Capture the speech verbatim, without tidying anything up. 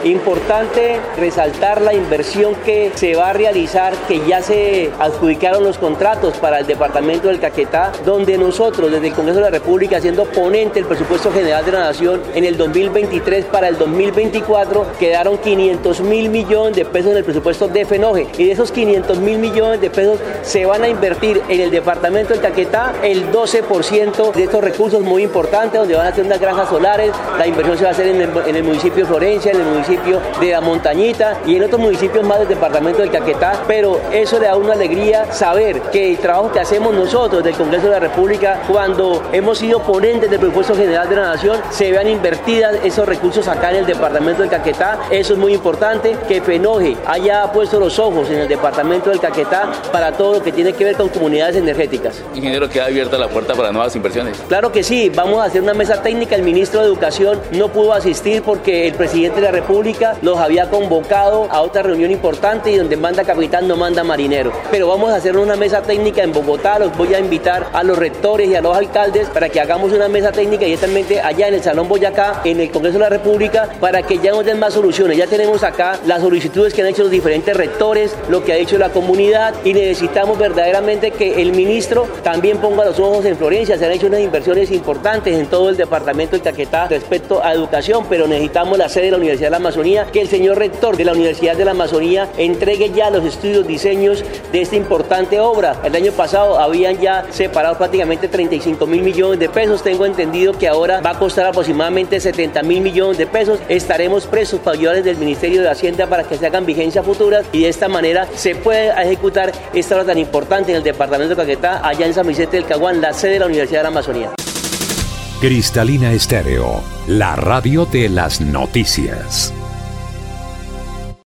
Importante resaltar la inversión que se va a realizar, que ya se adjudicaron los contratos para el departamento del Caquetá, donde nosotros desde el Congreso de la República, siendo ponente del presupuesto general de la Nación en el dos mil veintitrés para el dos mil veinticuatro, quedaron quinientos mil millones de pesos en el presupuesto de FENOGE, y de esos quinientos mil millones de pesos se van a invertir en el departamento del Caquetá el doce por ciento de estos recursos muy importantes, donde van a hacer unas granjas solares. La inversión se va a hacer en el, en el municipio de Florencia, en el municipio de La Montañita y en otros municipios más del departamento del Caquetá, pero eso le da una alegría saber que el trabajo que hacemos nosotros del Congreso de la República, cuando hemos sido ponentes del presupuesto general de la Nación, se vean invertidas esos recursos acá en el departamento del Caquetá. Eso es muy importante, que FENOGE haya puesto los ojos en el departamento del Caquetá para todo lo que tiene que ver con comunidades energéticas. Ingeniero, ¿queda abierta la puerta para nuevas inversiones? Claro que sí, vamos a hacer una mesa técnica. El ministro de Educación no pudo asistir porque el presidente de la República los había convocado a otra reunión importante y donde manda capitán no manda marinero. Pero vamos a hacer una mesa técnica en Bogotá, los voy a invitar a los rectores y a los alcaldes para que hagamos una mesa técnica directamente allá en el Salón Boyacá, en el Congreso de la República, para que ya nos den más soluciones. Ya tenemos acá las solicitudes que han hecho los diferentes rectores, lo que ha hecho la comunidad, y necesitamos verdaderamente que el ministro también ponga los ojos en Florencia. Se han hecho unas inversiones importantes en todo el departamento del Caquetá respecto a educación, pero necesitamos la sede de la Universidad de la Amazonía, que el señor rector de la Universidad de la Amazonía entregue ya los estudios, diseños de esta importante obra. El año pasado habían ya separado prácticamente treinta y cinco mil millones de pesos. Tengo entendido que ahora va a costar aproximadamente setenta mil millones de pesos. Estaremos presos para ayudarles del Ministerio de Hacienda para que se hagan vigencia futuras y de esta manera se puede ejecutar esta obra tan importante en el departamento de Caquetá, allá en San Vicente del Caguán, la sede de la Universidad de la Amazonía. Cristalina Estéreo, la radio de las noticias.